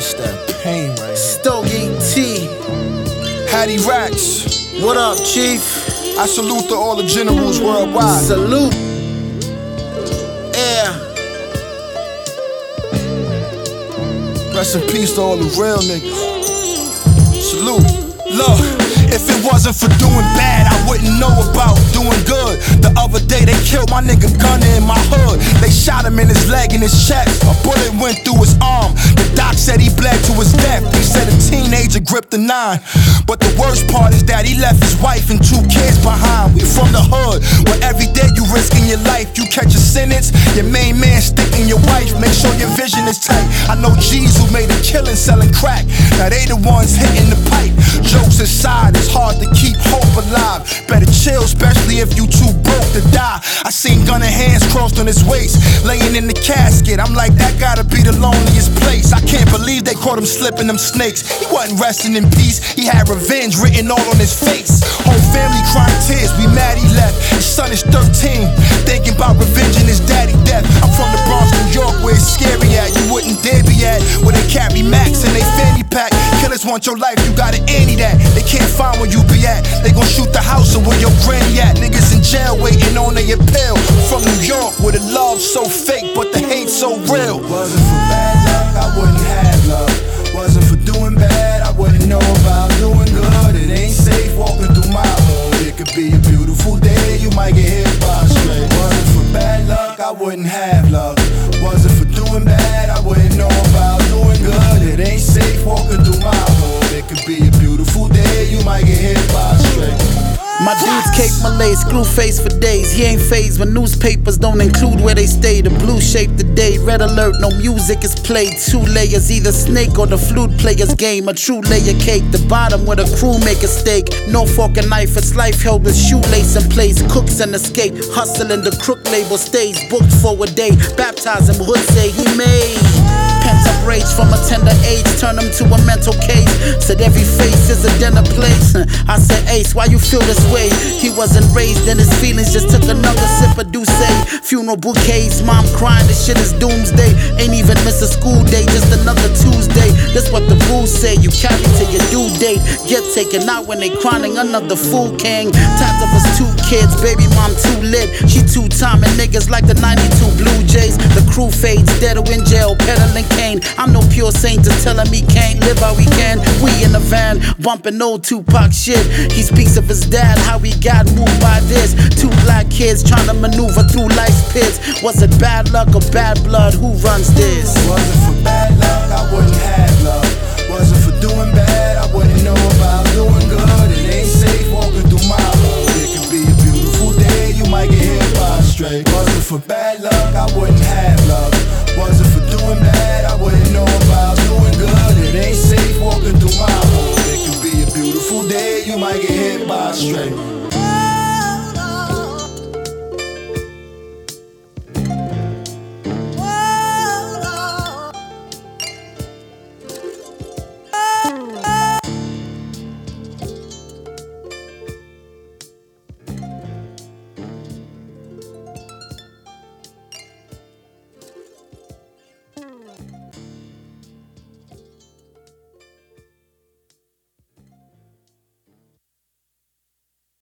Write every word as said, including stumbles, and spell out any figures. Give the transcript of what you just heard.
It's that pain right here. Stogie T. Hattie Racks. What up, Chief? I salute to all the generals worldwide. Salute. Yeah. Rest in peace to all the real niggas. Salute. Look, if it wasn't for doing bad, I wouldn't know about doing good. The other day they killed my nigga Gunner in my hood. They shot him in his leg and his chest. A bullet went through his arm. The doc said he bled to his death. He said a teenager gripped the nine. But the worst part is that he left his wife and two kids behind. We from the hood, where every day you risking your life. You catch a sentence, your main man sticking your wife. Make sure your vision is tight. I know G's who made a killing selling crack. Now they the ones hitting the pipe. Jokes aside, it's hard to keep hope alive. Better chill, especially if you too broke to die. I seen Gunner hands crossed on his waist, laying in the casket. I'm like, that gotta be the loneliest place. I can't believe they caught him slipping them snakes. He wasn't resting in peace, he had revenge written all on his face. Whole family crying tears, we mad he left. His son is thirteen, thinking about revenge and his daddy death. I'm from the Bronx, New York, where it's scary at. You wouldn't dare be at, where they carry Max and they fanny pack. Killers want your life, you gotta anti that. They can't find where you be at. They gon' shoot the house or where your granny at. Niggas in jail waiting on their appeal. From New York, where the love's so fake, but the hate so real. Wasn't for bad luck, I wouldn't have love. Wasn't for doing bad, I wouldn't know about doing good. It ain't safe walking through my hood. It could be a beautiful day, you might get hit by a stray. Wasn't for bad luck, I wouldn't have love. Wasn't for doing bad, I wouldn't know about doing good. It ain't safe walking through my hood. It could be a beautiful day, you might get hit by a stray. My dude's cake Malay, screw face for days. He ain't phased when newspapers don't include where they stay. The blue shape the day, red alert, no music is played. Two layers, either snake or the flute player's game. A true layer cake, the bottom where the crew make a steak. No fork and knife, it's life held with shoelace in place. Cooks and escape, hustling the crook label stays. Booked for a day, baptize him, hood say he made. Pent up rage from a tender age, turn him to a mental case. Said every face is a dinner place. I said, Ace, why you feel this way? He wasn't raised in his feelings, just took another sip of Douce. Funeral bouquets, mom crying, this shit is doomsday. Ain't even miss a school day, just another Tuesday. That's what the rules say, you carry to your due date. Get taken out when they crying, another fool king. Times of us two kids, baby mom too lit. She two-timing niggas like the ninety-two Blue Jays. The crew fades, dead or in jail, peddling cane. I'm no pure saint to tell him he can't live how he can. We in the van, bumping old Tupac shit. He speaks of his dad, how he got moved by this. Two black kids trying to maneuver through life's pits. Was it bad luck or bad blood? Who runs this? Wasn't for bad luck, I wouldn't have love. Wasn't for doing bad, I wouldn't know about doing good. It ain't safe walking through my hood. It could be a beautiful day, you might get hit by a stray. Wasn't for bad luck, I wouldn't have love. Wasn't for doing bad, I wouldn't know about doing good. It ain't safe walking through my hood. It could be a beautiful day, you might get hit by a stray.